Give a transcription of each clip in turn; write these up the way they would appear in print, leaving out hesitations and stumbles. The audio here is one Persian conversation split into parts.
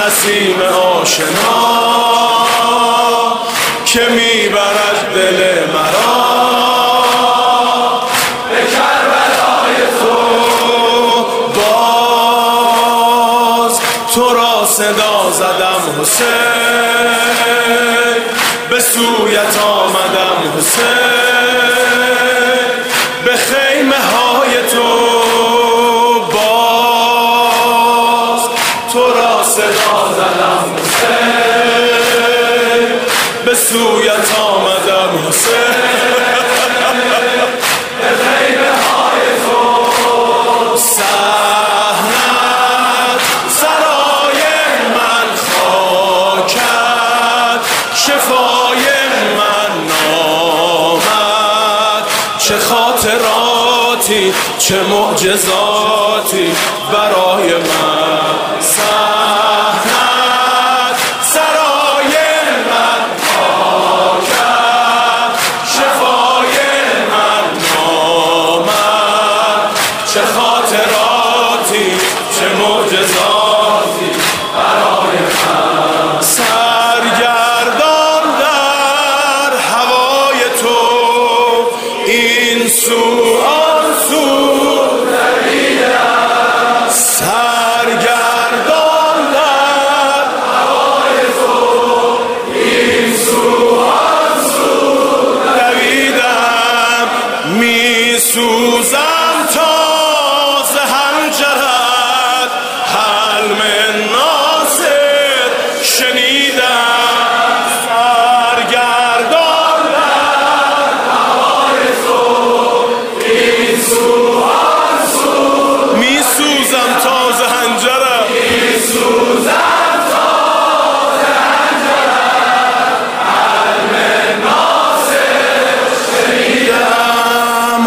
نسیم آشنا که میبرد دل مرا به کربلای تو. باز تو را صدا زدم حسین، به سویت آمدم حسین، به خیمه های تو. باز تو را صدا زدم حسین، به سویت آمدم حسین، به خیمه های تو. صحنت سرای من خاکت، شفای من نامد. چه خاطراتی چه معجزاتی برای من. صحنت سرای من خاکت، شفای من نامد. چه خاطراتی چه معجزاتی برای من. سرگردان در هوای تو، این سو آن سو دویدم. سرگردان در هوای تو، این سو آن سو دویدم. می سوزم تا ز حنجرت، حلم ناصر شنیدم. سرگردان در هوای تو، این سو آن سو می سوزم تا ز حنجرت، می سوزم تا ز حنجرت، حلم ناصر شنیدم.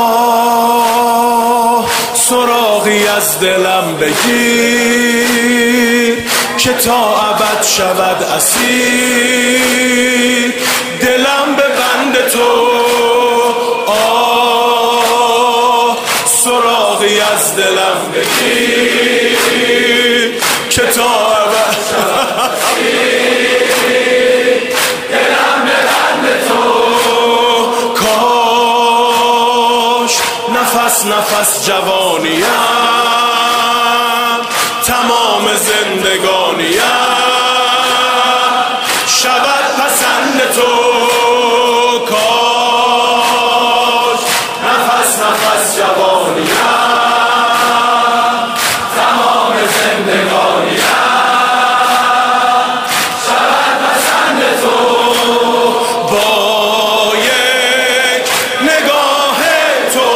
آه سراغی از دلم بگیر که تا ابد شود اسیر دلم به بند تو. آه سراغی از دلم بگیر که تا ابد شود اسیر دلم به بند تو. کاش نفس نفس جوانیم، تمام زندگانیم شود پسند تو. کاش نفس نفس جوانیم، تمام زندگانیم شود پسند تو. با یک نگاه تو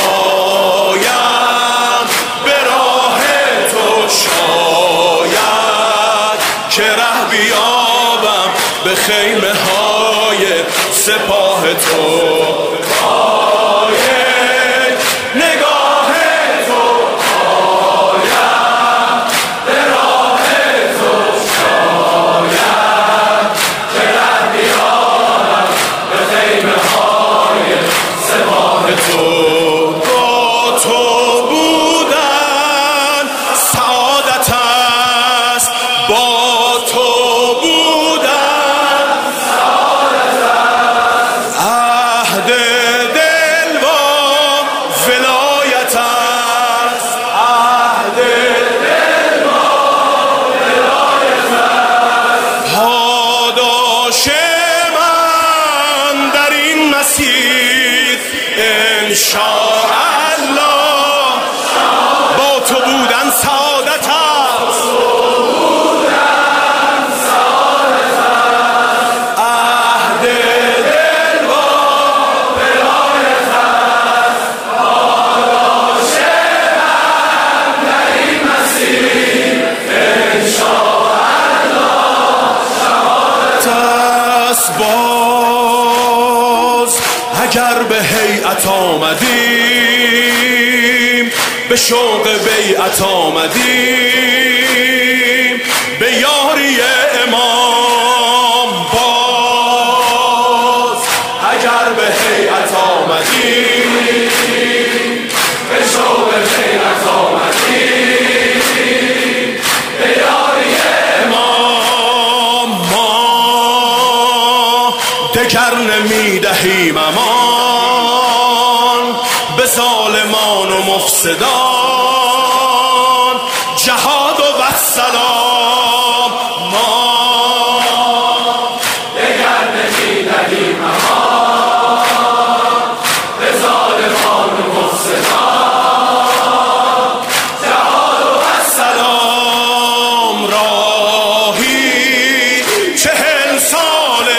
آیم به راه تو، شاید که ره بیابم به خیمه های سپاه تو. با یک نگاه تو آیم به راه تو، شاید که ره بیابم به خیمه های سپاه تو. با تو بودن سعادت است، با تو بودن سعادت است. عهد دل و ولایت است، عهد دل و ولایت است. پاداش من در این مسیر انشاءالله با تو بودن سعادت است. عهد دل و ولایت است. پاداش من در این مسیر انشاءالله شهادت است. باز اگر به هیئت آمدیم، به شوق بیعت آمدیم، به یاری امام. باز اگر به هیئت آمدیم، به شوق بیعت آمدیم، به یاری حسدان جهاد و والسلام ما دگر نمی‌دهیم امان به ظالمان و مفسدان جهاد و والسلام راهی 40 ساله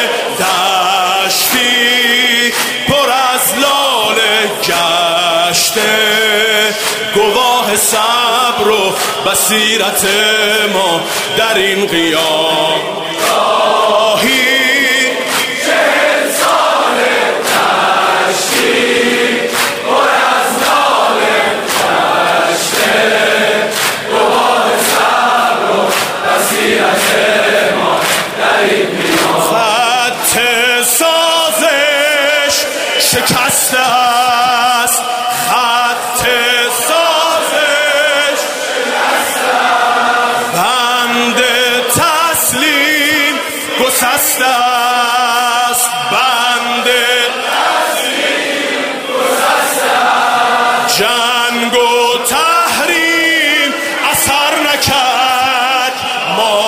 دشتی پر از لاله گشته گواه صبر و بصیرت ما در این قیام راهی 40 ساله دشتی پر از لاله گشته گواه صبر و بصیرت ما در این قیام خط سازش شکسته است خط سازش شکسته است بند تسلیم گسسته است بند تسلیم گسسته است جنگ و تحریم اثر نکرد ما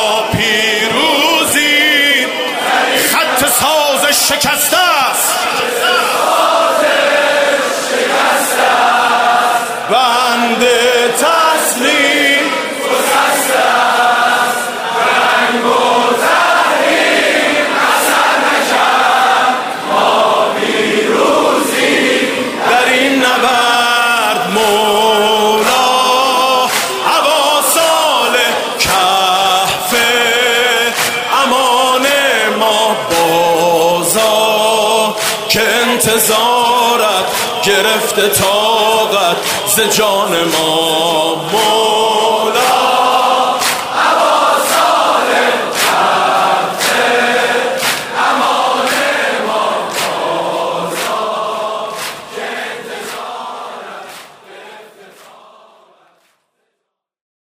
پیروزیم خط سازش شکسته است بند تسلیم گسسته است جنگ و تحریم اثر نکرد ما پیروزیم در این نبرد مولا اواسال کهف امان ما بازا که انتظارت گرفته طاقت ز جان ما